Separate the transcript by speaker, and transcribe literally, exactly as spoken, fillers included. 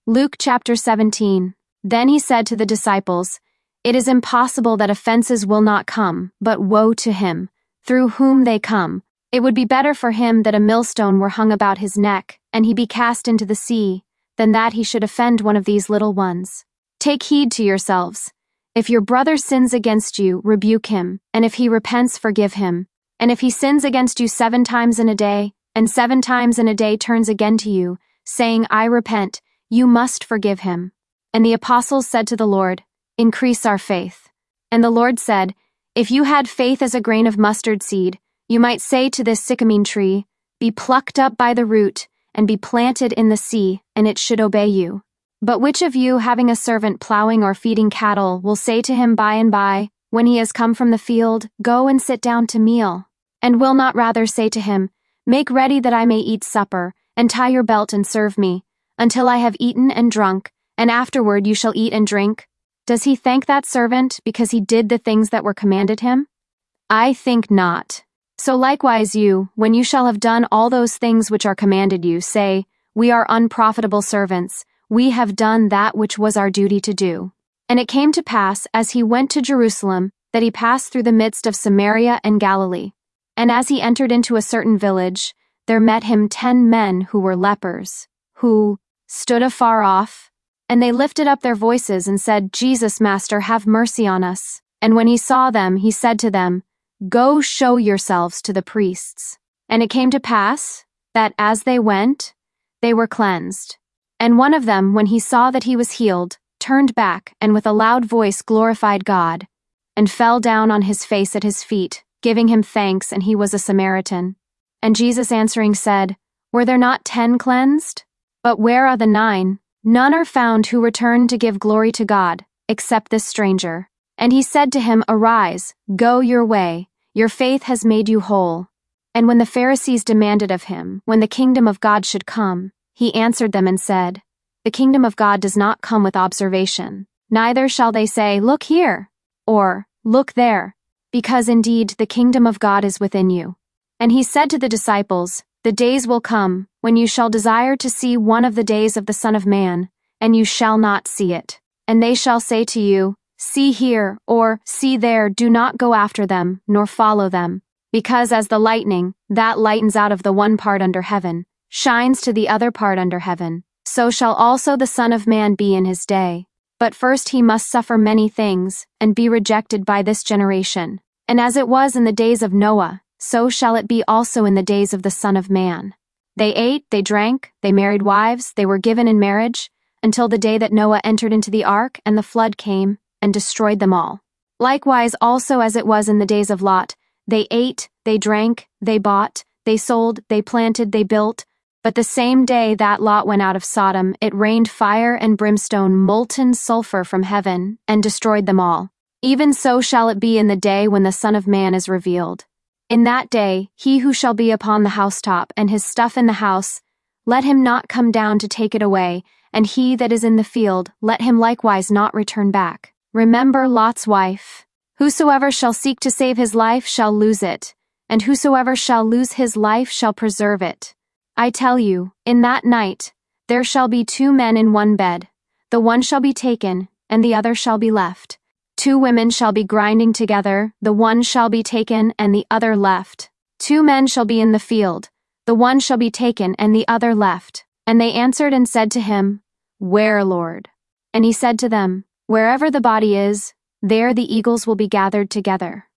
Speaker 1: Luke chapter seventeen. Then he said to the disciples, "It is impossible that offenses will not come, but woe to him, through whom they come. It would be better for him that a millstone were hung about his neck, and he be cast into the sea, than that he should offend one of these little ones. Take heed to yourselves. If your brother sins against you, rebuke him, and if he repents, forgive him. And if he sins against you seven times in a day, and seven times in a day turns again to you, saying, I repent, you must forgive him." And the apostles said to the Lord, "Increase our faith." And the Lord said, "If you had faith as a grain of mustard seed, you might say to this sycamine tree, Be plucked up by the root, and be planted in the sea, and it should obey you. But which of you, having a servant plowing or feeding cattle, will say to him by and by, when he has come from the field, Go and sit down to meal? And will not rather say to him, Make ready that I may eat supper, and tie your belt and serve me, until I have eaten and drunk, and afterward you shall eat and drink? Does he thank that servant because he did the things that were commanded him? I think not. So likewise you, when you shall have done all those things which are commanded you, say, We are unprofitable servants, we have done that which was our duty to do. And it came to pass, as he went to Jerusalem, that he passed through the midst of Samaria and Galilee. And as he entered into a certain village, there met him ten men who were lepers, who stood afar off, and they lifted up their voices and said, Jesus, Master, have mercy on us. And when he saw them, he said to them, Go show yourselves to the priests. And it came to pass, that as they went, they were cleansed. And one of them, when he saw that he was healed, turned back, and with a loud voice glorified God, and fell down on his face at his feet, giving him thanks, and he was a Samaritan. And Jesus answering said, Were there not ten cleansed? But where are the nine? None are found who return to give glory to God, except this stranger. And he said to him, Arise, go your way, your faith has made you whole. And when the Pharisees demanded of him, when the kingdom of God should come, he answered them and said, The kingdom of God does not come with observation, neither shall they say, Look here, or Look there, because indeed the kingdom of God is within you. And he said to the disciples, The days will come, when you shall desire to see one of the days of the Son of Man, and you shall not see it. And they shall say to you, See here, or See there, do not go after them, nor follow them. Because as the lightning, that lightens out of the one part under heaven, shines to the other part under heaven, so shall also the Son of Man be in his day. But first he must suffer many things, and be rejected by this generation. And as it was in the days of Noah, so shall it be also in the days of the Son of Man. They ate, they drank, they married wives, they were given in marriage, until the day that Noah entered into the ark, and the flood came, and destroyed them all. Likewise also as it was in the days of Lot, they ate, they drank, they bought, they sold, they planted, they built. But the same day that Lot went out of Sodom, it rained fire and brimstone, molten sulfur from heaven, and destroyed them all. Even so shall it be in the day when the Son of Man is revealed. In that day, he who shall be upon the housetop, and his stuff in the house, let him not come down to take it away, and he that is in the field, let him likewise not return back. Remember Lot's wife. Whosoever shall seek to save his life shall lose it, and whosoever shall lose his life shall preserve it. I tell you, in that night, there shall be two men in one bed. The one shall be taken, and the other shall be left. Two women shall be grinding together, the one shall be taken, and the other left. Two men shall be in the field, the one shall be taken, and the other left. And they answered and said to him, Where, Lord? And he said to them, Wherever the body is, there the eagles will be gathered together.